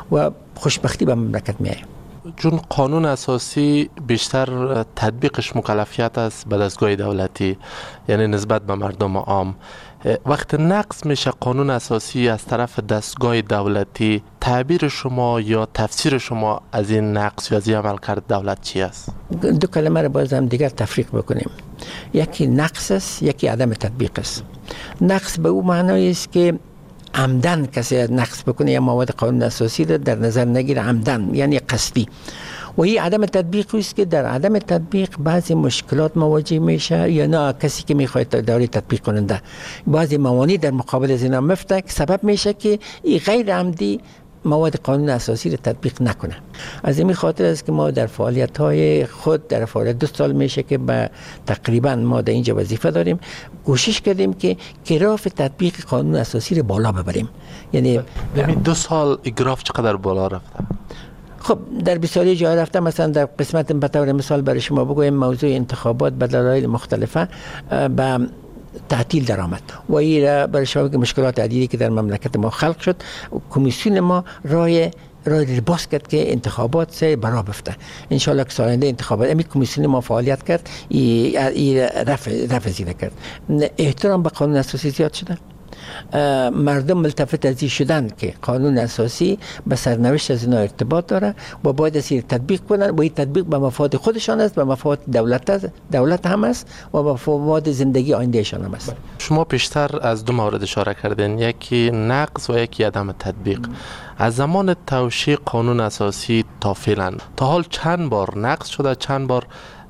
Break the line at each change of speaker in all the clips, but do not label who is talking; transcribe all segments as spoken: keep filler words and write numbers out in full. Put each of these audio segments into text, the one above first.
و خوشبختی به مملکت میآید.
چون قانون اساسی بیشتر تطبیقش مکلفیت است به دستگاه دولتی، یعنی نسبت به مردم عام. وقت نقض میشه قانون اساسی از طرف دستگاه دولتی، تعبیر شما یا تفسیر شما از این نقض یا از این عملکرد دولت چی است؟
دو کلمه رو باز هم دیگر تفریق بکنیم. یکی نقض است، یکی عدم تطبیق است. نقض به او معنایی است که عمدن کسی نقض بکنه یا مواد قانون اساسی رو در نظر نگیره، عمدن یعنی قصدی. و این عدم تطبیق است که در عدم تطبیق بعضی مشکلات مواجه میشه یا نه کسی که میخواد داره تطبیق کننده بعضی موانع در مقابل از اینا مفته که سبب میشه که این غیر عمدی مواد قانون اساسی رو تطبیق نکنه. از این خاطر است که ما در فعالیت های خود در فعالیت دو سال میشه که به تقریبا ما در اینجا وظیفه داریم، کوشش کردیم که گراف تطبیق قانون اساسی رو بالا ببریم. یعنی
دو سال گراف چقدر بالا رفته؟
خب در بسیاری جای رفته. مثلا در قسمت به طور مثال برای شما بگویم موضوع انتخابات به دلایل مختلفه به تعطیل درآمد و این برای شما که مشکلات عدیدی که در مملکت ما خلق شد، کمیسیون ما رای رای باز کرد که انتخابات سه برا بفته. ان شاء الله که ساینده انتخابات امی کمیسیون ما فعالیت کرد، ای رفع رفع زیر کرد. احترام به قانون اساسی زیاد شده. مردم ملتفت از این شدن که قانون اساسی به سرنوشت از اینا ارتباط داره و باید از این تطبیق کنن و این تطبیق به مفاد خودشان است، به مفاد دولت دولت هم است و به مفاد زندگی آیندهشان هم است.
شما پیشتر از دو مورد اشاره کردین، یکی نقض و یکی عدم تطبیق. از زمان توشیح قانون اساسی تا فعلا تا حال چند بار نقض شده، چند بار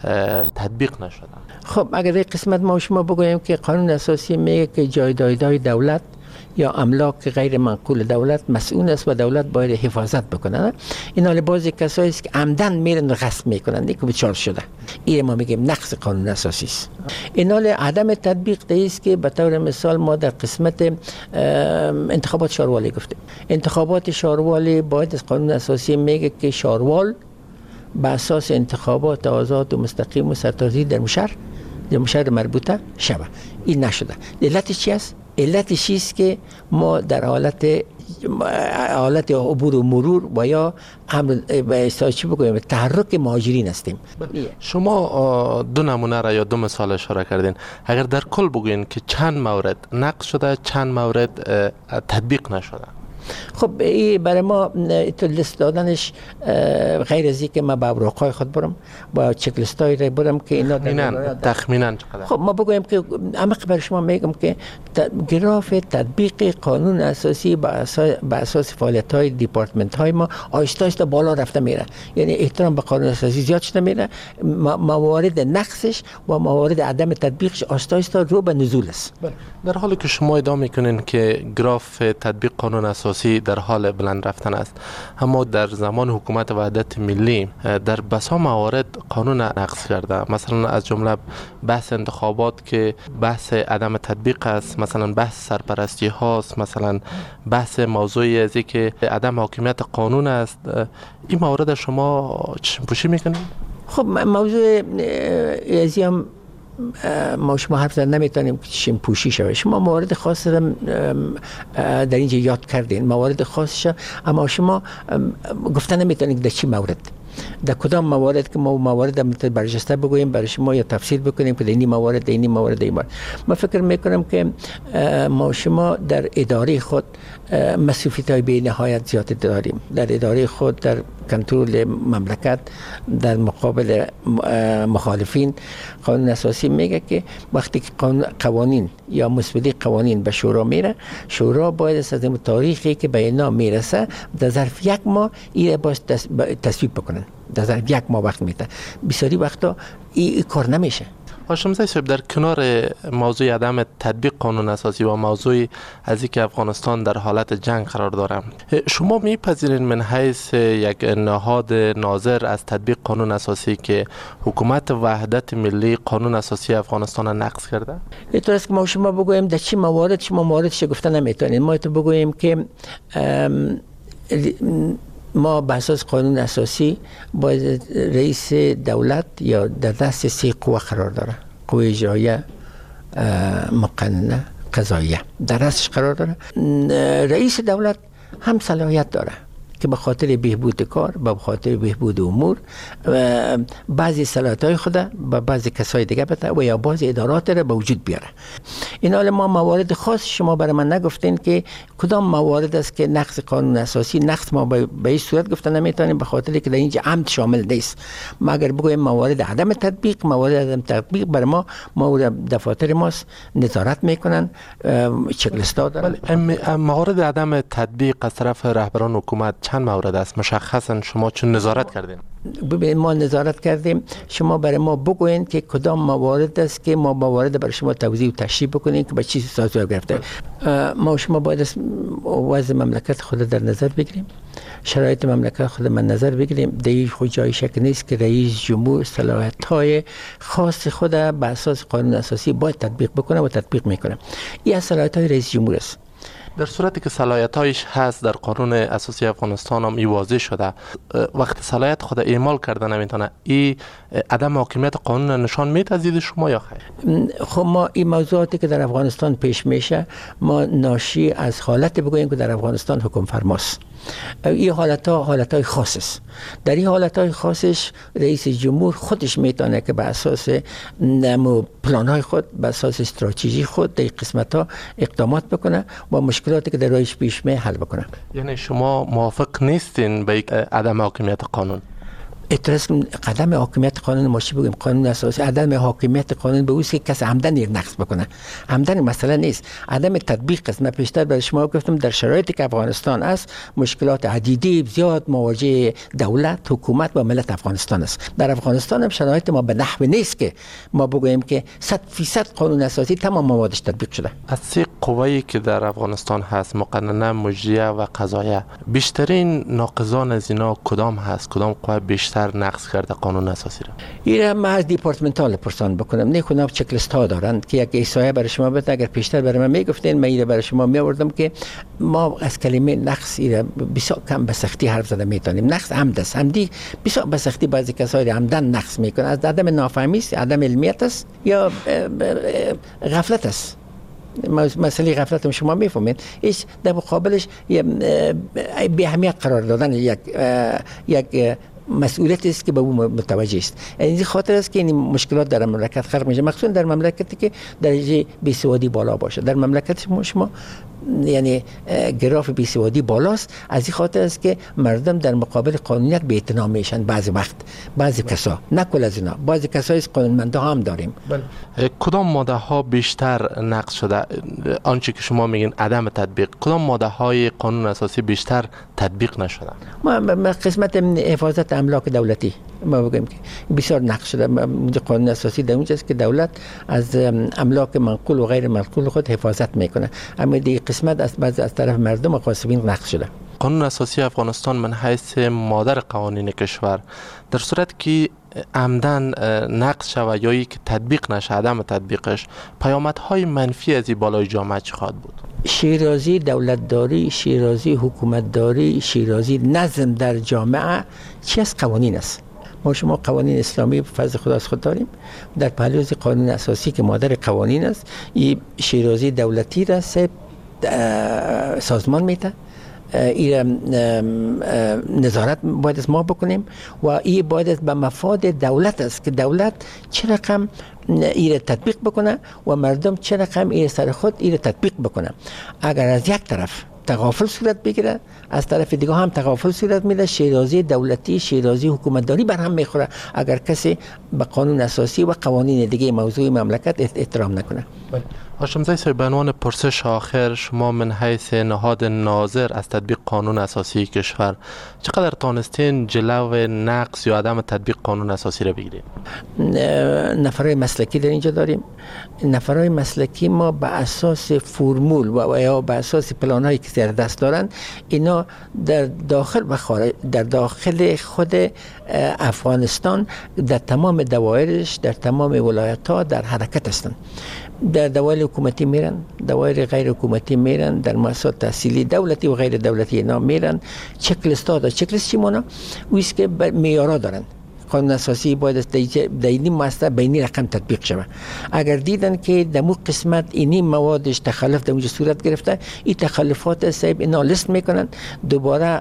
تطبیق نشده؟
خب اگر این قسمت ما شما بگوییم که قانون اساسی میگه که جایدادهای دولت یا املاک غیر منقول دولت مسئول است و دولت باید حفاظت بکنه. اینا لبازی کسایی است که عمدن میرن غصب میکنن، دیگه بچار شده. این ما میگیم نقض قانون اساسی است. اینا عدم تطبیق است که به طور مثال ما در قسمت انتخابات شاروالی گفتیم. انتخابات شاروالی باید از قانون اساسی میگه که شاروال به اساس انتخابات آزاد و مستقیم و سرتاسری در مشهر در مشهر مربوطه شود. این نشده. علتش چی است؟ علتش چیست که ما در حالت حالت عبور و مرور و یا امر به اصطلاح چی بگویم تحرک مهاجرین هستیم.
شما دو نمونه را یا دو مثال اشاره کردین. اگر در کل بگوین که چند مورد نقض شده، چند مورد تطبیق نشده؟
خب این برای ما تو لیست دادنش غیر از اینکه ما با اوراقای خود برم با چک لیستای را برم که اینا
تخمینا تخمینا چقدر.
خب ما بگویم که عمق برای شما میگم که گراف تطبیق قانون اساسی با اساس با اساس فعالیت های دیپارتمنت های ما آهسته آهسته بالا رفته میره. یعنی احترام به قانون اساسی زیاد شده میره، موارد نقصش و موارد عدم تطبیقش آهسته آهسته رو به نزول است.
در حالی که شما ادعا میکنین که گراف تطبیق قانون اساسی در حال بلند رفتن است، اما در زمان حکومت وحدت ملی در بسا موارد قانون نقض کرده. مثلا از جمله بحث انتخابات که بحث عدم تطبیق است، مثلا بحث سرپرستی هاست، مثلا بحث موضوعی از که عدم حاکمیت قانون است. این موارد شما چشم پوشی میکنید؟
خب موضوع ازی هم ما شما حرف زد نمیتونیم که چشم پوشی شود. شما موارد خاص را در اینجا یاد کردین، موارد خاصش، اما شما گفته نمیتونید در چی مورد، در کدام موارد که ما موارد برجسته بگوییم برای شما یا تفسیر بکنیم که در این موارد در این موارد این موارد. ما فکر میکنم که ما شما در اداره خود مسئولیت های بی نهایت زیاد داریم. در اداره خود در کنترل مملکت در مقابل مخالفین. قانون اساسی میگه که وقتی که قوانین یا مسودی قوانین به شورا میره، شورا باید از این تاریخی که به اینا میرسه در ظرف یک ماه این باید تصویب بکنن. در ظرف یک ماه وقت میده. بسیاری وقتا این کار نمیشه.
هاشم صاحب، در کنار موضوع عدم تطبیق قانون اساسی و موضوع از اینکه افغانستان در حالت جنگ قرار داره، شما میپذیرین من حیث یک نهاد ناظر از تطبیق قانون اساسی که حکومت وحدت ملی قانون اساسی افغانستان نقض کرده؟
اینطور است که ما شما بگوییم در چی موارد شما مواردش گفته نمیتونید. ما تو بگوییم که ما به اساس قانون اساسی باید رئیس دولت یا در دست سه قوه قرار داره: قوه اجراییه، مقننه، قضاییه. در دستش قرار داره. رئیس دولت هم صلاحیت داره که به خاطر بهبود کار، به خاطر بهبود امور بعضی صلاحیت‌های خود به بعضی کسای دیگه بده و یا بعضی ادارات را به وجود بیاره. این حال ما موارد خاص شما برای من نگفتین که کدام موارد است که نقض قانون اساسی. نقض ما به این صورت گفتن نمیتونیم به خاطر که در اینجا عمد شامل نیست. ما اگر بگویم موارد عدم تطبیق، موارد عدم تطبیق برای ما ما دفاتر ماست نظارت میکنن، چک لیستا دارن.
موارد عدم تطبیق از طرف رهبران حکومت چند مورد است مشخصا شما چون نظارت کردین؟
ببین ما نظارت کردیم، شما برای ما بگوین که کدام موارد است که ما موارد برای شما توضیح و تشریح بکنیم که به چی اساس گرفته. ما شما باید وضع مملکت خود در نظر بگیریم، شرایط مملکت خود من نظر بگیریم. دیگه خود جای شک نیست که رئیس جمهور صلاحیت‌های خاص خود به اساس قانون اساسی باید تطبیق بکنه و تطبیق میکنه. این صلاحیت‌های رئیس جمهور است.
در صورتی که صلاحیت‌هایش هست در قانون اساسی افغانستان هم واضح شده، وقتی صلاحیت خود اعمال کرده نمیتونه، این عدم حاکمیت قانون نشان میده از دید شما یا خیر؟
خب ما این موضوعاتی که در افغانستان پیش میشه ما ناشی از حالت بگوییم که در افغانستان حکم فرماست. این حالت ها حالت های خاص است. در این حالت های خاصش رئیس جمهور خودش میتونه که به اساس نمو پلان های خود، به اساس استراتژی خود در قسمت ها اقدامات بکنه و مشکلاتی که در راهش پیش می حل بکنه.
یعنی شما موافق نیستین به عدم حاکمیت قانون؟
اعتراض قدم حاکمیت قانون ما چی بگیم؟ قانون اساسی عدم حاکمیت قانون به اوست که کس عمدن یک نقض بکنه. عمدن مسئله نیست، عدم تطبیق است. من پیشتر برای شما گفتم در شرایطی که افغانستان است مشکلات عدیدی زیاد مواجه دولت، حکومت و ملت افغانستان است. در افغانستان هم شرایط ما به نحو نیست که ما بگوییم که صد فیصد قانون اساسی تمام موادش تطبیق شده.
از سه قوایی که در افغانستان هست، مقننه، مجریه و قضاییه، بیشترین ناقضان از اینا کدام هست؟ کدام قوه بیشتر نقض کرده قانون اساسی را؟
این ما از دیپارتمنتال پرسان بکنم. نه خودم چک لیست ها دارند که یک احصایه برای شما بده. اگر پیشتر برای من میگفتین من این برای شما میآوردم که ما از کلمه نقض را بسیار کم به سختی حرف زده میتونیم. نقض عمد است. عمدی بسیار به سختی بعضی کسایی عمدن نقض میکنن. از عدم نافهمی است، عدم علمیت است یا غفلت است. مسئله غفلت هم شما میفهمید. ایش در مقابلش به اهمیت قرار دادن یک یک مسئولیت است که به او متوجه است. این خاطر است که این مشکلات در مملکت خلق میشه، مخصوصا در مملکتی که درجه بیسوادی بالا باشه. در مملکت شما شما یعنی گراف بیسوادی بالاست. از این خاطر است که مردم در مقابل قانونیت بی‌اعتنا میشن. بعضی وقت بعضی کسا، نه کل از اینا، بعضی کسای قانونمندا هم داریم.
کدام ماده ها بیشتر نقض شده؟ آنچه که شما میگین عدم تطبیق، کدام ماده های قانون اساسی بیشتر تطبیق نشده؟
ما قسمت حفاظت املاک دولتی ما بگیم که بسیار نقض شده. قانون اساسی در اونجاست که دولت از املاک منقول و غیر منقول خود حفاظت میکنه، اما دیگه قسمت از بعض از طرف مردم و غاصبین نقض شده.
قانون اساسی افغانستان من حیث مادر قوانین کشور در صورت که عمدن نقض شود یا یک تطبیق نشه، عدم تطبیقش، پیامدهای منفی از این بالای جامعه چه خواهد بود؟
شیرازی دولتداری، شیرازی حکومتداری، شیرازی نظم در جامعه چی از قوانین است. ما شما قوانین اسلامی فضل خدا از خود داریم، در پهلوی قانون اساسی که مادر قوانین است این شیرازی دولتی را سه سازمان میده. این نظارت باید از ما بکنیم و این باید به مفاد دولت است که دولت چه رقم این تطبیق بکنه و مردم چه رقم این سر خود این تطبیق بکنه. اگر از یک طرف تغافل صورت بگیره، از طرف دیگه هم تغافل صورت میده. شیرازی دولتی، شیرازی حکومتداری بر هم میخوره اگر کسی به قانون اساسی و قوانین دیگه موضوع مملکت احترام نکنه.
هاشمزاده صاحب، به عنوان پرسش آخر، شما من حیث نهاد ناظر از تطبیق قانون اساسی کشور چقدر تانستین جلو نقض یا عدم تطبیق قانون اساسی را بگیرید؟
نفرای مسلکی در اینجا داریم. نفرای مسلکی ما به اساس فرمول و یا به اساس پلان‌هایی که در دست دارن، اینا در داخل و خارج، در داخل خود افغانستان در تمام دوایرش، در تمام ولایت‌ها در حرکت هستند. در دوائر حکومتی میرن، دوائر غیر حکومتی میرن، در مؤسسات تحصیلی دولتی و غیر دولتی اینا میرن. چک لیست ها دارن. چک لیست چی مونه؟ اویست که معیارا دارن. قانون اساسی باید در این مؤسسه به این رقم تطبیق شود. اگر دیدن که در مو قسمت اینی موادش تخلف در اونجا صورت گرفته، این تخلفات صاحب اینا لیست میکنن، دوباره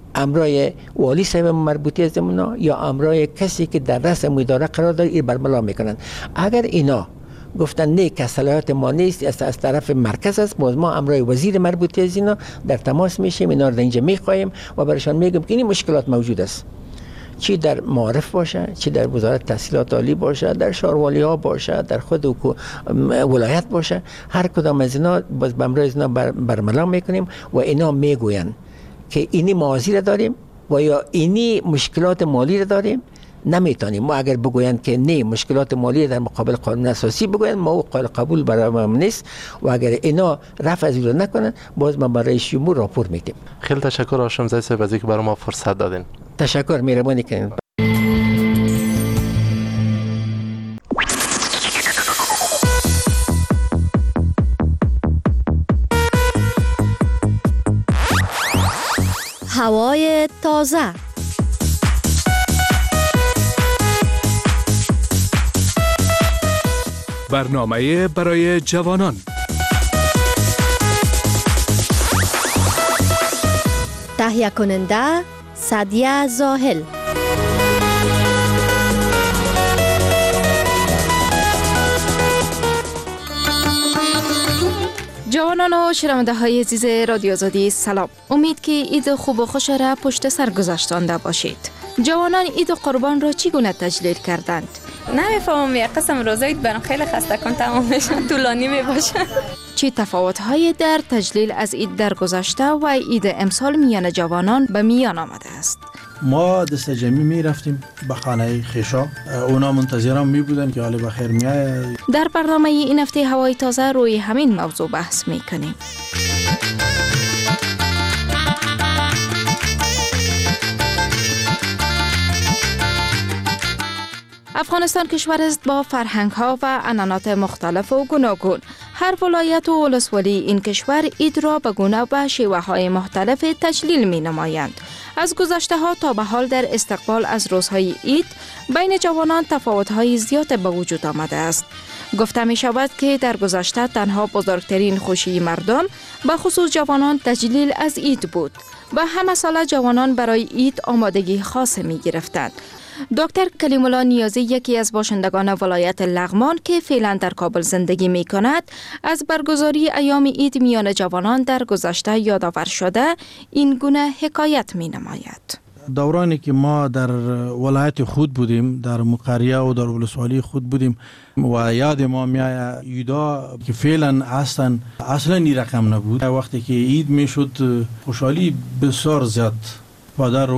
امرای والی صاحب مربوطه از اونا یا امرای کسی که در رأس اداره قرار داره این برملا میکنن. اگر اینا گفتن نه که صلاحیت ما نیست از, از طرف مرکز است، باز ما امرای وزیر مربوطه از اینا در تماس میشیم، اینا رو در اینجا میخوایم و برایشان میگم که این مشکلات موجود است، چی در معارف باشه، چی در وزارت تحصیلات عالی باشه، در شاروالی ها باشه، در خود ولایت باشه، هر کدام از اینا باز به امرای اینا بر برملا میکنیم و اینا میگوین که اینی موازی داریم و یا اینی مشکلات مالی را داریم. نمیتونیم ما اگر بگویند که نه مشکلات مالی در مقابل قانون اساسی بگویند، ما قابل قبول برای ما نیست و اگر اینا رفع از اون نکنن باز ما برای شمول راپور میدیم.
خیلی تشکر هاشمزاده صاحب از اینکه برای ما فرصت دادین.
تشکر، مهربانی کنید.
هوای تازه.
برنامه برای جوانان.
تهیه کننده سعدیه زاهل.
جوانان و شنونده های عزیز رادیو آزادی سلام. امید که عید خوب و خوش را پشت سر گذاشتانده باشید. جوانان عید قربان را چگونه تجلیل کردند؟
نمیفهمم، یک قسم روزه عید برام خیلی خسته کن تمام میشن، طولانی میباشه.
چه تفاوت‌هایی در تجلیل از عید در گذشته و عید امسال میان جوانان به میان آمده است؟
ما دست جمعی می رفتیم به خانه خیشا، اونا منتظرم می بودن که حال بخیر می آید.
در برنامه این هفته هوای تازه روی همین موضوع بحث می کنیم. افغانستان کشور است با فرهنگ ها و عنعنات مختلف و گوناگون. هر ولایت و ولسوالی این کشور عید را به گونه و شیوه های مختلف تجلیل می نمایند. از گذشته ها تا به حال در استقبال از روزهای عید بین جوانان تفاوت های زیاد به وجود آمده است. گفته می شود که در گذشته تنها بزرگترین خوشی مردم به خصوص جوانان تجلیل از عید بود و همه ساله جوانان برای عید آمادگی خاص می گرفتند. دکتر کلیم الله نیازی یکی از باشندگان ولایت لغمان که فعلا در کابل زندگی می کند از برگزاری ایام عید میان جوانان در گذشته یادآور شده این گونه حکایت می نماید.
دورانی که ما در ولایت خود بودیم، در مقریه و در ولسوالی خود بودیم و یاد ما میآید عیدا که فعلا اصلا اصلا این رقم نبود. وقتی که عید می شد خوشحالی بسیار زیاد پدر